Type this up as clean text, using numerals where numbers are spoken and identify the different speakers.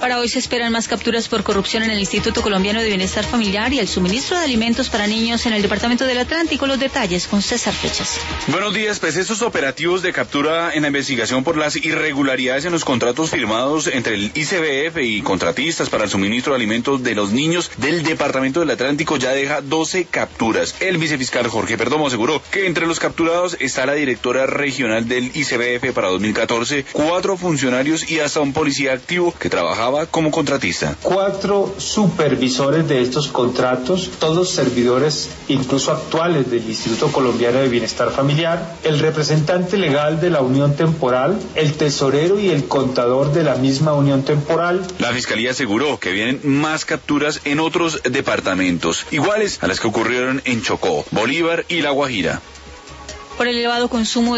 Speaker 1: Para hoy se esperan más capturas por corrupción en el Instituto Colombiano de Bienestar Familiar y el suministro de alimentos para niños en el Departamento del Atlántico. Los detalles con César Fechas.
Speaker 2: Buenos días, pues estos operativos de captura en la investigación por las irregularidades en los contratos firmados entre el ICBF y contratistas para el suministro de alimentos de los niños del Departamento del Atlántico ya deja 12 capturas. El vicefiscal Jorge Perdomo aseguró que entre los capturados está la directora regional del ICBF para 2014, 4 funcionarios y hasta un policía activo que trabajaba como contratista.
Speaker 3: 4 supervisores de estos contratos, todos servidores incluso actuales del Instituto Colombiano de Bienestar Familiar, el representante legal de la unión temporal, el tesorero y el contador de la misma unión temporal.
Speaker 2: La Fiscalía aseguró que vienen más capturas en otros departamentos, iguales a las que ocurrieron en Chocó, Bolívar y La Guajira.
Speaker 1: Por el elevado consumo